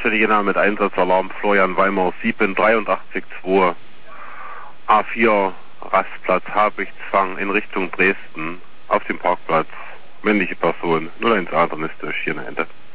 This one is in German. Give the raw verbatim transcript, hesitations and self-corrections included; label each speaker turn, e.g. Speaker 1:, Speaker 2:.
Speaker 1: Stelle Jena mit Einsatzalarm Florian Weimar sieben drei acht zwei A vier Rastplatz Habichtsfang in Richtung Dresden auf dem Parkplatz. Männliche Person null eins A, dann ist durch hier eine Ende.